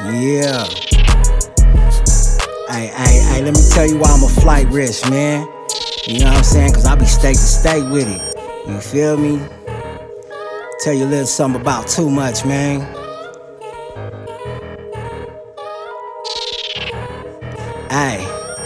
Yeah. Hey, let me tell you why I'm a flight risk, man. You know what I'm saying? Cause I be state to state with it. You feel me? Tell you a little something about too much, man. Ay,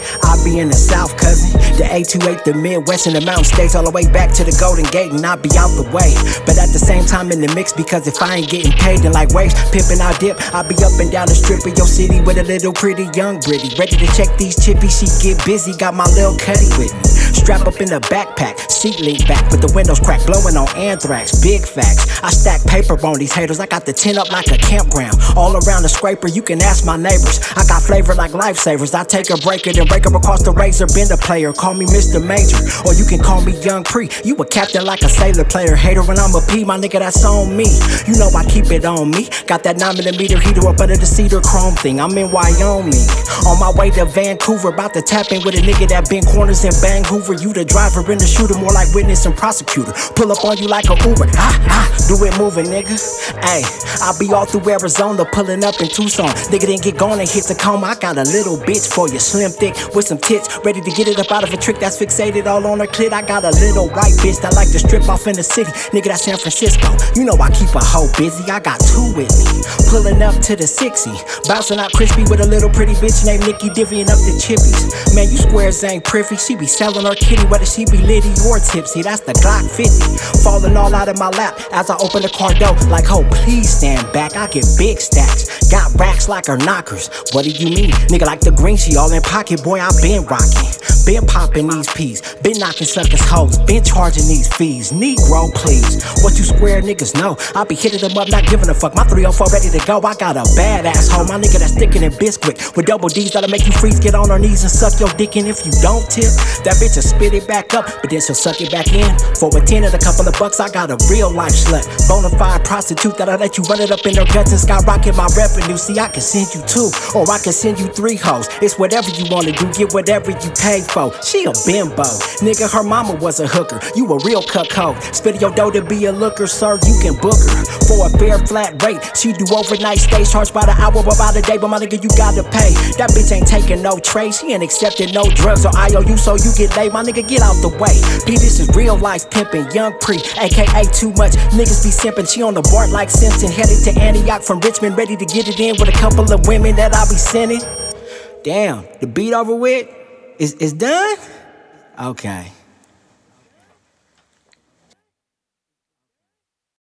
I be in the South, cousin. The 828, the Midwest, and the mountain states, all the way back to the Golden Gate, and I be out the way. But at the same time in the mix, because if I ain't getting paid, then like waves, pimpin' I dip. I be up and down the strip of your city with a little pretty young Britty, ready to check these chippies. She get busy, got my little Cuddy with me. Strap up in the backpack, seat lean back with the windows cracked, blowing on anthrax. Big facts. I stack paper on these haters. I got the tent up like a campground. All around the scraper, you can ask my neighbors. I got flavor like lifesavers. I take a breaker, then break her across the razor. Been a player, call me Mr. Major, or you can call me Young Pre. You a captain like a sailor player. Hater when I'm a P, my nigga, that's on me. You know I keep it on me. Got that 9mm heater up under the cedar chrome thing. I'm in Wyoming, on my way to Vancouver. About to tap in with a nigga that been corners in Bang Hoover. You the driver and the shooter, more like witness and prosecutor. Pull up on you like a Uber. Do it moving, nigga. Ayy, I be all through Arizona, pulling up in Tucson. Nigga didn't get gone and hit Tacoma. I got a little bitch for you, slim thick with some tits, ready to get it up out of a trick that's fixated all on her clit. I got a little white bitch that like to strip off in the city. Nigga, that's San Francisco. You know I keep a hoe busy. I got two with me, pulling up to the 60, bouncing out crispy with a little pretty bitch named Nikki, divvying up the chippies. Man, you squares ain't privy. She be selling her kitty, whether she be litty or tipsy. That's the Glock 50, falling all out of my lap as I open the car door. Like, oh, please stand back. I get big stacks, got racks like her knockers. What do you mean? Nigga like the green, she all in pocket. Boy, I been rocking, been popping these peas, been knocking suckers hoes, been charging these fees. Negro, please. What you square niggas know? I be hitting them up, not giving a fuck. My 304 ready to go. I got a badass hoe, my nigga that's sticking in Bisquick with double D's that'll make you freeze. Get on her knees and suck your dick in. If you don't tip, that bitch will spit it back up, but then she'll suck it back in. For a 10 and a couple of bucks, I got a real life slut, bonafide prostitute that'll let you run it up in her guts and skyrocket my revenue. See, I can send you 2, or I can send you 3 hoes. It's whatever you wanna do, get whatever you pay for. She a bimbo, nigga, her mama was a hooker. You a real cuckold, spit your dough to be a looker, sir, you can book her for a fair flat rate. She do overnight stays, charged by the hour or by the day, but my nigga, you gotta pay. That bitch ain't taking no trade, she ain't accepting no drugs or IOU, so you get laid. My nigga, get out the way. P, this is real life pimpin', Young Pre, aka Too Much. Niggas be simpin', she on the board like Simpson. Headed to Antioch from Richmond, ready to get it in with a couple of women that I be sending. Damn, the beat over with? Is done? Okay.